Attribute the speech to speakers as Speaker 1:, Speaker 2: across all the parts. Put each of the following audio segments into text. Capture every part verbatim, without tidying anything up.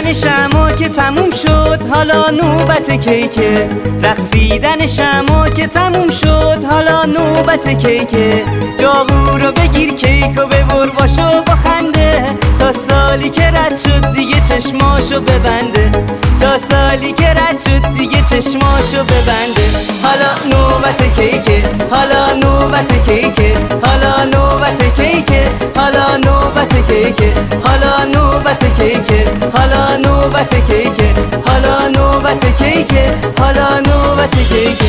Speaker 1: رقصیدن شمع که تموم شد حالا نوبت کیکه. رقصیدن شمع که تموم شد حالا نوبت کیکه. جاغور رو بگیر کیک و ببر باشو با خنده، تا سالی که رد شد دیگه چشماشو ببنده. تا سالی که رد شد دیگه چشماشو ببنده. حالا نوبت کیکه، حالا نوبت کیکه، حالا نوبت کیکه، حالا نوبت کیکه، حالا نوبت کیکه، حالا نوبت کیکه، حالا نوبت کیکه، حالا نوبت کیکه.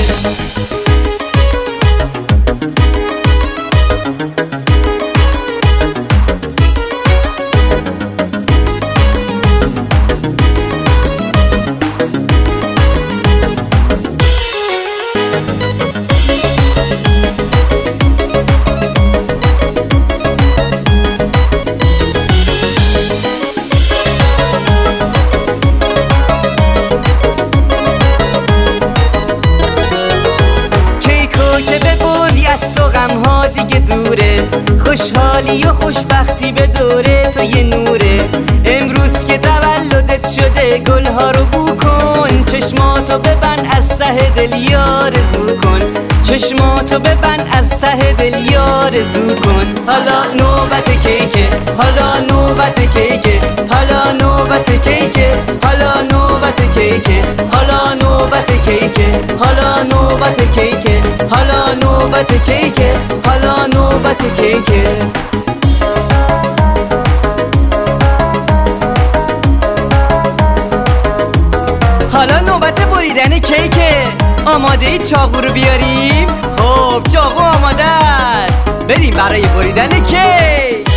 Speaker 1: که ببری از تو غمها دیگه دوره، خوشحالی و خوشبختی به دوره تو یه نوره. امروز که تولدت شده گلها رو بو کن، چشماتو ببند از ته دل آرزو کن. چشماتو ببند از ته دل آرزو کن. حالا نوبت کیکه، حالا نوبت کیکه، حالا نوبت کیکه، حالا نوبت کیکه، حالا نوبت کیکه، حالا نوبت کیکه، حالا نوبت کیکه، حالا نوبت کیکه. حالا نوبت بریدن کیکه. آماده ای چاقو رو بیاریم؟ خب چاقو آماده است، بریم برای بریدن کیک.